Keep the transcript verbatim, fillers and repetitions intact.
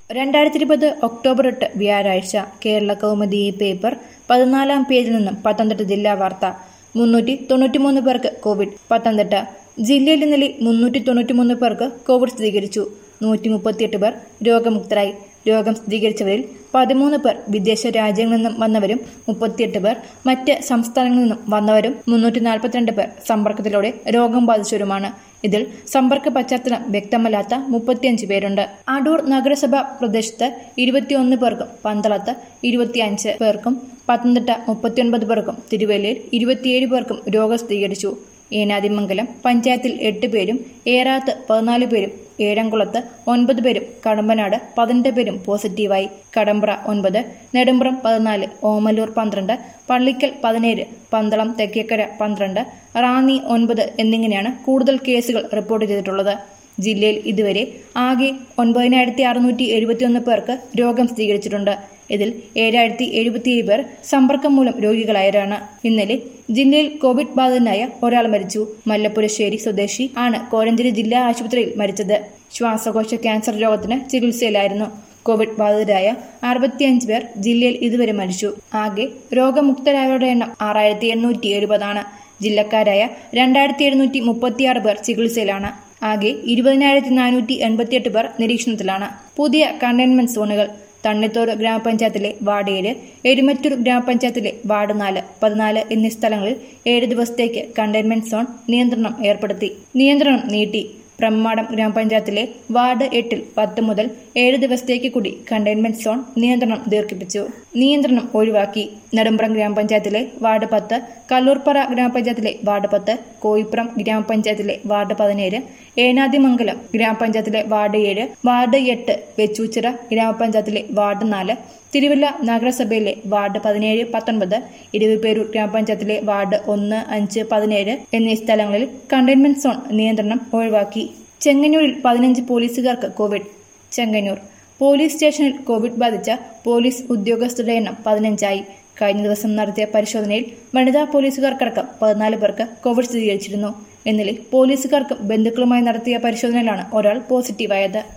രണ്ടായിരത്തി ഇരുപത് ഒക്ടോബർ എട്ട് വ്യാഴാഴ്ച കേരള കൗമുദി പേപ്പർ പതിനാലാം പേജിൽ നിന്നും പത്തനംതിട്ട ജില്ലാ വാർത്ത. മുന്നൂറ്റി തൊണ്ണൂറ്റിമൂന്ന് പേർക്ക് കോവിഡ്. പത്തനംതിട്ട ജില്ലയിൽ ഇന്നലെ മുന്നൂറ്റി തൊണ്ണൂറ്റിമൂന്ന് പേർക്ക് കോവിഡ് സ്ഥിരീകരിച്ചു. നൂറ്റി മുപ്പത്തിയെട്ട് പേർ രോഗമുക്തരായി. രോഗം സ്ഥിരീകരിച്ചവരിൽ പതിമൂന്ന് പേർ വിദേശ രാജ്യങ്ങളിൽ നിന്നും വന്നവരും മുപ്പത്തിയെട്ട് പേർ മറ്റ് സംസ്ഥാനങ്ങളിൽ നിന്നും വന്നവരും മുന്നൂറ്റി നാൽപ്പത്തിരണ്ട് പേർ സമ്പർക്കത്തിലൂടെ രോഗം ബാധിച്ചവരുമാണ്. ഇതിൽ സമ്പർക്ക പശ്ചാത്തലം വ്യക്തമല്ലാത്ത മുപ്പത്തിയഞ്ച് പേരുണ്ട്. അടൂർ നഗരസഭ പ്രദേശത്ത് ഇരുപത്തിയൊന്ന് പേർക്കും പന്തളത്ത് ഇരുപത്തിയഞ്ച് പേർക്കും പത്തനംതിട്ട മുപ്പത്തിയൊൻപത് പേർക്കും തിരുവല്ലയിൽ ഇരുപത്തിയേഴ് പേർക്കും രോഗം സ്ഥിരീകരിച്ചു. ഏനാദിമംഗലം പഞ്ചായത്തിൽ എട്ട് പേരും ഏറാത്ത് പതിനാല് പേരും ഏഴംകുളത്ത് ഒൻപത് പേരും കടമ്പനാട് പതിനെട്ട് പേരും പോസിറ്റീവായി. കടമ്പ്ര ഒൻപത്, നെടുമ്പ്രം പതിനാല്, ഓമല്ലൂർ പന്ത്രണ്ട്, പള്ളിക്കൽ പതിനേഴ്, പന്തളം തെക്കേക്കര പന്ത്രണ്ട്, റാന്നി ഒൻപത് എന്നിങ്ങനെയാണ് കൂടുതൽ കേസുകൾ റിപ്പോർട്ട് ചെയ്തിട്ടുള്ളത്. ജില്ലയിൽ ഇതുവരെ ആകെ ഒൻപതിനായിരത്തി അറുന്നൂറ്റി എഴുപത്തിയൊന്ന് പേർക്ക് രോഗം സ്ഥിരീകരിച്ചിട്ടുണ്ട്. ഇതിൽ ഏഴായിരത്തി എഴുപത്തിയേഴ് പേർ സമ്പർക്കം മൂലം രോഗികളായവരാണ്. ഇന്നലെ ജില്ലയിൽ കോവിഡ് ബാധിതനായ ഒരാൾ മരിച്ചു. മല്ലപ്പുരശ്ശേരി സ്വദേശി ആണ് കോഴഞ്ചേരി ജില്ലാ ആശുപത്രിയിൽ മരിച്ചത്. ശ്വാസകോശ ക്യാൻസർ രോഗത്തിന് ചികിത്സയിലായിരുന്നു. കോവിഡ് ബാധിതരായ അറുപത്തിയഞ്ച് പേർ ജില്ലയിൽ ഇതുവരെ മരിച്ചു. ആകെ രോഗമുക്തരായവരുടെ എണ്ണം ആറായിരത്തി എണ്ണൂറ്റി എഴുപതാണ്. ജില്ലക്കാരായ രണ്ടായിരത്തി എഴുന്നൂറ്റി മുപ്പത്തിയാറ് പേർ ചികിത്സയിലാണ്. ആകെ ഇരുപതിനായിരത്തി നാനൂറ്റി എൺപത്തിയെട്ട് പേർ നിരീക്ഷണത്തിലാണ്. പുതിയ കണ്ടെയ്ൻമെന്റ് സോണുകൾ: തണ്ണിത്തോട് ഗ്രാമപഞ്ചായത്തിലെ വാർഡ് ഏഴ്, എരുമറ്റൂർ ഗ്രാമപഞ്ചായത്തിലെ വാർഡ് നാല്, പതിനാല് എന്നീ സ്ഥലങ്ങളിൽ ഏഴ് ദിവസത്തേക്ക് കണ്ടെയ്ൻമെന്റ് സോൺ നിയന്ത്രണം ഏർപ്പെടുത്തി. നിയന്ത്രണം നീട്ടി. ബ്രഹ്മാടം ഗ്രാമപഞ്ചായത്തിലെ വാർഡ് എട്ടിൽ പത്ത് മുതൽ ഏഴ് ദിവസത്തേക്ക് കൂടി കണ്ടെയ്ൻമെന്റ് സോൺ നിയന്ത്രണം ദീർഘിപ്പിച്ചു. നിയന്ത്രണം ഒഴിവാക്കി. നെടുമ്പ്രം ഗ്രാമപഞ്ചായത്തിലെ വാർഡ് പത്ത്, കല്ലൂർപ്പറ ഗ്രാമപഞ്ചായത്തിലെ വാർഡ് പത്ത്, കോയിപ്പുറം ഗ്രാമപഞ്ചായത്തിലെ വാർഡ് പതിനേഴ്, ഏനാദിമംഗലം ഗ്രാമപഞ്ചായത്തിലെ വാർഡ് ഏഴ്, വാർഡ് എട്ട്, വെച്ചൂച്ചിറ ഗ്രാമപഞ്ചായത്തിലെ വാർഡ് നാല്, തിരുവല്ല നഗരസഭയിലെ വാർഡ് പതിനേഴ് പത്തൊൻപത്, ഇരുവിപേരൂർ ഗ്രാമപഞ്ചായത്തിലെ വാർഡ് ഒന്ന്, അഞ്ച്, പതിനേഴ് എന്നീ സ്ഥലങ്ങളിൽ കണ്ടെയ്ൻമെന്റ് സോൺ നിയന്ത്രണം ഒഴിവാക്കി. ചെങ്ങന്നൂരിൽ പതിനഞ്ച് പോലീസുകാർക്ക് കോവിഡ്. ചെങ്ങന്നൂർ പോലീസ് സ്റ്റേഷനിൽ കോവിഡ് ബാധിച്ച പോലീസ് ഉദ്യോഗസ്ഥരുടെ എണ്ണം പതിനഞ്ചായി. കഴിഞ്ഞ ദിവസം നടത്തിയ പരിശോധനയിൽ വനിതാ പോലീസുകാർക്കടക്കം പതിനാല് പേർക്ക് കോവിഡ് സ്ഥിരീകരിച്ചിരുന്നു. ഇന്നലെ പോലീസുകാർക്കും ബന്ധുക്കളുമായി നടത്തിയ പരിശോധനയിലാണ് ഒരാൾ പോസിറ്റീവായത്.